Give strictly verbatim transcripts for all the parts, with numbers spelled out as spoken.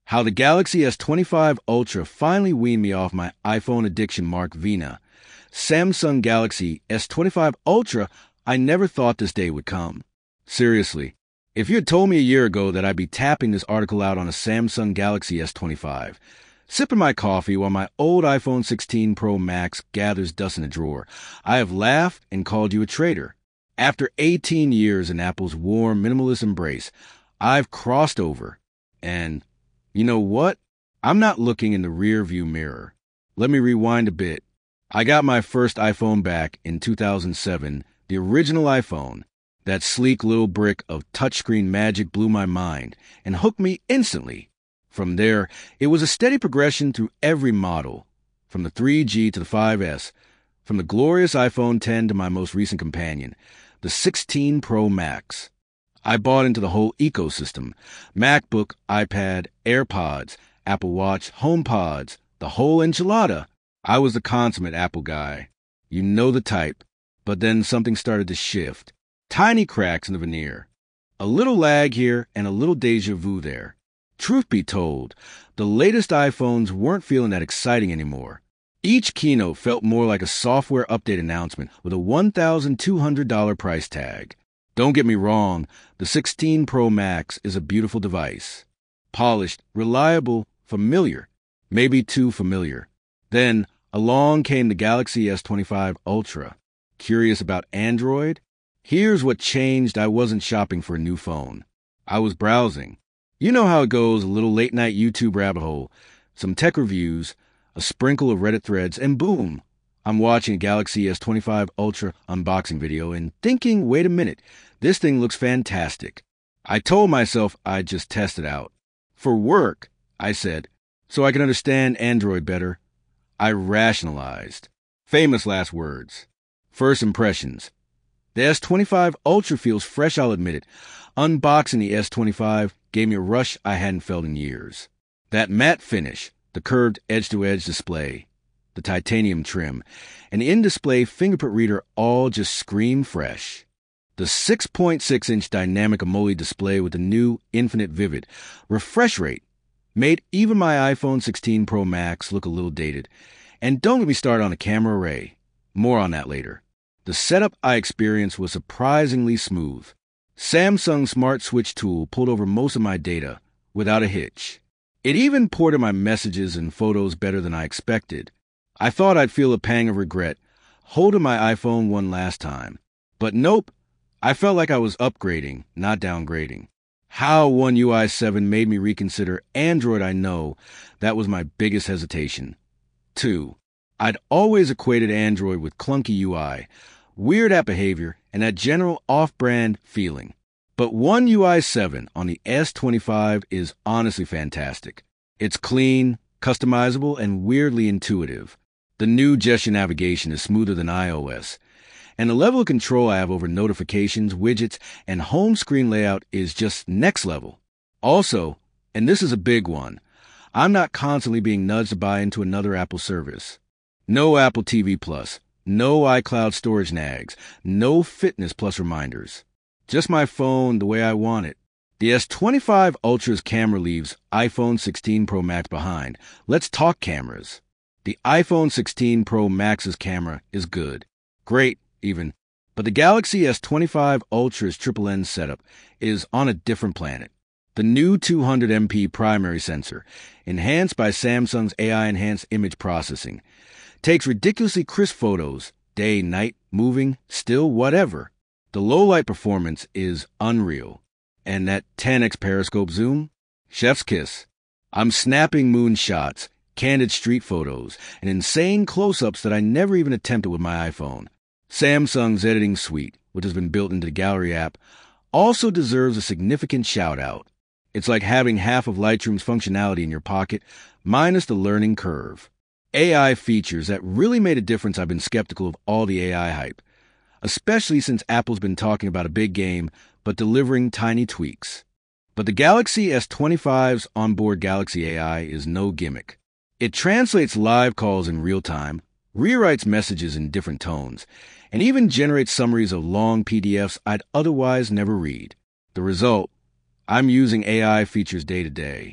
How the Galaxy S twenty-five Ultra finally weaned me off my iPhone addiction Mark Vina. Samsung Galaxy S twenty-five Ultra, I never thought this day would come. Seriously, if you had told me a year ago that I'd be tapping this article out on a Samsung Galaxy S twenty-five, sipping my coffee while my old iPhone sixteen Pro Max gathers dust in a drawer, I have laughed and called you a traitor. After eighteen years in Apple's warm, minimalist embrace, I've crossed over. And you know what? I'm not looking in the rear-view mirror. Let me rewind a bit. I got my first iPhone back in two thousand seven, the original iPhone. That sleek little brick of touchscreen magic blew my mind and hooked me instantly. From there, it was a steady progression through every model, from the three G to the five S, from the glorious iPhone ten to my most recent companion, the sixteen Pro Max. I bought into the whole ecosystem: MacBook, iPad, AirPods, Apple Watch, HomePods, the whole enchilada. I was the consummate Apple guy. You know the type. But then something started to shift. Tiny cracks in the veneer. A little lag here and a little deja vu there. Truth be told, the latest iPhones weren't feeling that exciting anymore. Each keynote felt more like a software update announcement with a one thousand two hundred dollars price tag. Don't get me wrong, the sixteen Pro Max is a beautiful device. Polished, reliable, familiar. Maybe too familiar. Then, along came the Galaxy S twenty-five Ultra. Curious about Android? Here's what changed. I wasn't shopping for a new phone. I was browsing. You know how it goes, a little late-night YouTube rabbit hole, some tech reviews, a sprinkle of Reddit threads, and boom! I'm watching a Galaxy S twenty-five Ultra unboxing video and thinking, wait a minute, this thing looks fantastic. I told myself I'd just test it out. For work, I said, so I can understand Android better. I rationalized. Famous last words. First impressions. The S twenty-five Ultra feels fresh, I'll admit it. Unboxing the S twenty-five gave me a rush I hadn't felt in years. That matte finish, the curved edge-to-edge display, the titanium trim, and the in-display fingerprint reader all just scream fresh. The six point six inch dynamic AMOLED display with the new Infinite Vivid refresh rate made even my iPhone sixteen Pro Max look a little dated. And don't get me started on the camera array. More on that later. The setup I experienced was surprisingly smooth. Samsung's Smart Switch tool pulled over most of my data without a hitch. It even ported my messages and photos better than I expected. I thought I'd feel a pang of regret holding my iPhone one last time. But nope, I felt like I was upgrading, not downgrading. How One U I seven made me reconsider Android, I know. That was my biggest hesitation. Two, I'd always equated Android with clunky U I, weird app behavior, and that general off-brand feeling. But One U I seven on the S twenty-five is honestly fantastic. It's clean, customizable, and weirdly intuitive. The new gesture navigation is smoother than iOS, and the level of control I have over notifications, widgets, and home screen layout is just next level. Also, and this is a big one, I'm not constantly being nudged to buy into another Apple service. No Apple T V Plus, no iCloud storage nags, no Fitness Plus reminders. Just my phone the way I want it. The S twenty-five Ultra's camera leaves iPhone sixteen Pro Max behind. Let's talk cameras. The iPhone sixteen Pro Max's camera is good. Great, even. But the Galaxy S twenty-five Ultra's triple lens setup is on a different planet. The new two hundred megapixel primary sensor, enhanced by Samsung's A I-enhanced image processing, takes ridiculously crisp photos, day, night, moving, still, whatever. The low-light performance is unreal. And that ten x periscope zoom? Chef's kiss. I'm snapping moon shots, candid street photos, and insane close-ups that I never even attempted with my iPhone. Samsung's editing suite, which has been built into the Gallery app, also deserves a significant shout-out. It's like having half of Lightroom's functionality in your pocket, minus the learning curve. A I features that really made a difference. I've been skeptical of all the A I hype, especially since Apple's been talking about a big game, but delivering tiny tweaks. But the Galaxy S twenty-five's onboard Galaxy A I is no gimmick. It translates live calls in real time, rewrites messages in different tones, and even generates summaries of long P D Fs I'd otherwise never read. The result? I'm using A I features day to day.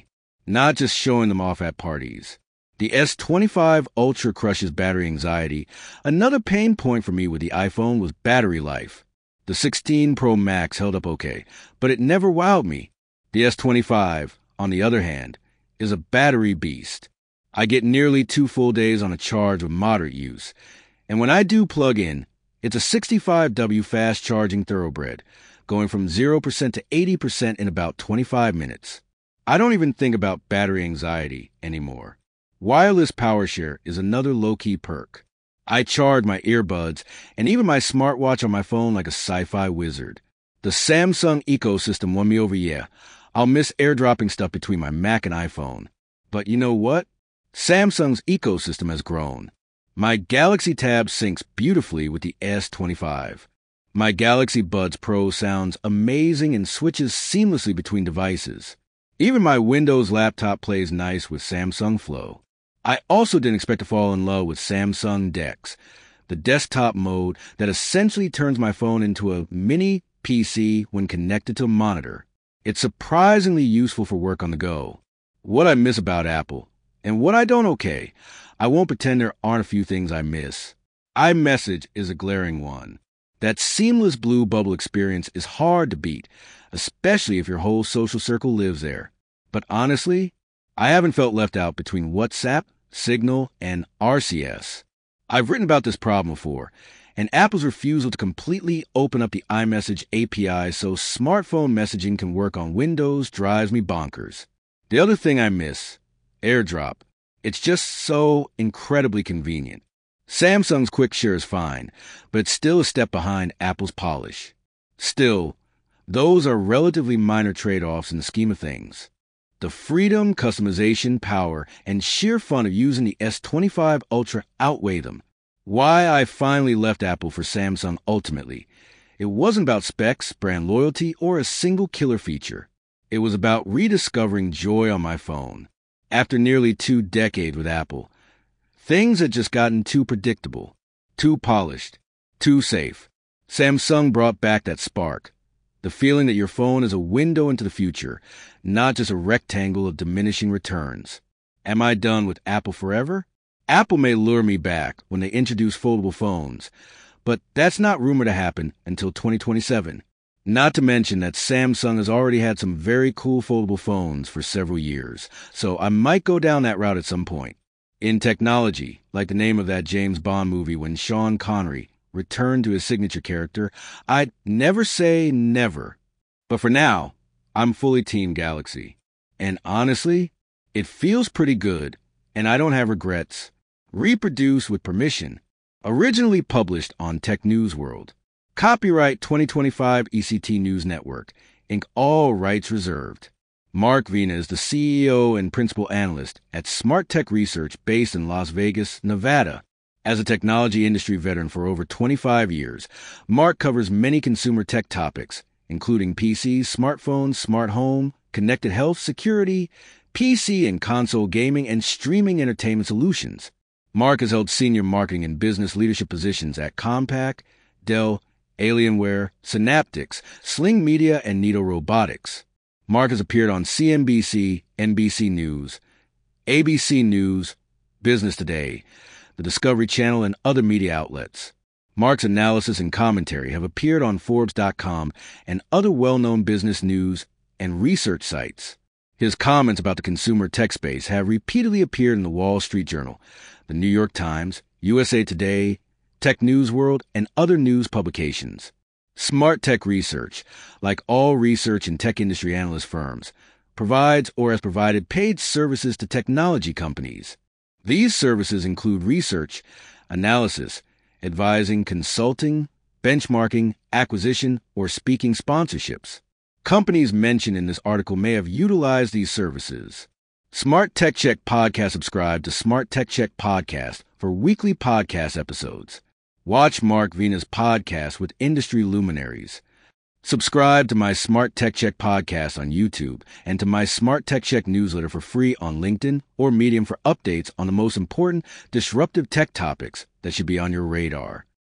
not just showing them off at parties. The S twenty-five Ultra crushes battery anxiety. Another pain point for me with the iPhone was battery life. The sixteen Pro Max held up okay, but it never wowed me. The S twenty-five, on the other hand, is a battery beast. I get nearly two full days on a charge with moderate use. And when I do plug in, it's a sixty-five watt fast-charging thoroughbred, going from zero percent to eighty percent in about twenty-five minutes. I don't even think about battery anxiety anymore. Wireless power share is another low-key perk. I charge my earbuds and even my smartwatch on my phone like a sci-fi wizard. The Samsung ecosystem won me over, yeah. I'll miss airdropping stuff between my Mac and iPhone. But you know what? Samsung's ecosystem has grown. My Galaxy Tab syncs beautifully with the S twenty-five. My Galaxy Buds Pro sounds amazing and switches seamlessly between devices. Even my Windows laptop plays nice with Samsung Flow. I also didn't expect to fall in love with Samsung DeX, the desktop mode that essentially turns my phone into a mini P C when connected to a monitor. It's surprisingly useful for work on the go. What I miss about Apple, and what I don't okay, I won't pretend there aren't a few things I miss. iMessage is a glaring one. That seamless blue bubble experience is hard to beat, especially if your whole social circle lives there. But honestly, I haven't felt left out between WhatsApp, Signal, and R C S. I've written about this problem before, and Apple's refusal to completely open up the iMessage A P I so smartphone messaging can work on Windows drives me bonkers. The other thing I miss, AirDrop. It's just so incredibly convenient. Samsung's Quick Share is fine, but it's still a step behind Apple's polish. Still, those are relatively minor trade-offs in the scheme of things. The freedom, customization, power, and sheer fun of using the S twenty-five Ultra outweigh them. Why I finally left Apple for Samsung ultimately. It wasn't about specs, brand loyalty, or a single killer feature. It was about rediscovering joy on my phone. After nearly two decades with Apple, things had just gotten too predictable, too polished, too safe. Samsung brought back that spark, the feeling that your phone is a window into the future, not just a rectangle of diminishing returns. Am I done with Apple forever? Apple may lure me back when they introduce foldable phones, but that's not rumored to happen until twenty twenty-seven. Not to mention that Samsung has already had some very cool foldable phones for several years, so I might go down that route at some point. In technology, like the name of that James Bond movie when Sean Connery returned to his signature character, I'd never say never. But for now, I'm fully Team Galaxy. And honestly, it feels pretty good, and I don't have regrets. Reproduced with permission. Originally published on Tech News World. Copyright twenty twenty-five E C T News Network. Inc. All rights reserved. Mark Vina is the C E O and principal analyst at Smart Tech Research based in Las Vegas, Nevada. As a technology industry veteran for over twenty-five years, Mark covers many consumer tech topics, including P Cs, smartphones, smart home, connected health, security, P C and console gaming, and streaming entertainment solutions. Mark has held senior marketing and business leadership positions at Compaq, Dell, Alienware, Synaptics, Sling Media, and Nito Robotics. Mark has appeared on C N B C, N B C News, A B C News, Business Today, the Discovery Channel, and other media outlets. Mark's analysis and commentary have appeared on Forbes dot com and other well-known business news and research sites. His comments about the consumer tech space have repeatedly appeared in the Wall Street Journal, the New York Times, U S A Today, Tech News World, and other news publications. Smart Tech Research, like all research and tech industry analyst firms, provides or has provided paid services to technology companies. These services include research, analysis, advising, consulting, benchmarking, acquisition, or speaking sponsorships. Companies mentioned in this article may have utilized these services. Smart Tech Check Podcast subscribe to Smart Tech Check Podcast for weekly podcast episodes. Watch Mark Vina's podcast with industry luminaries. Subscribe to my Smart Tech Check podcast on YouTube and to my Smart Tech Check newsletter for free on LinkedIn or Medium for updates on the most important disruptive tech topics that should be on your radar.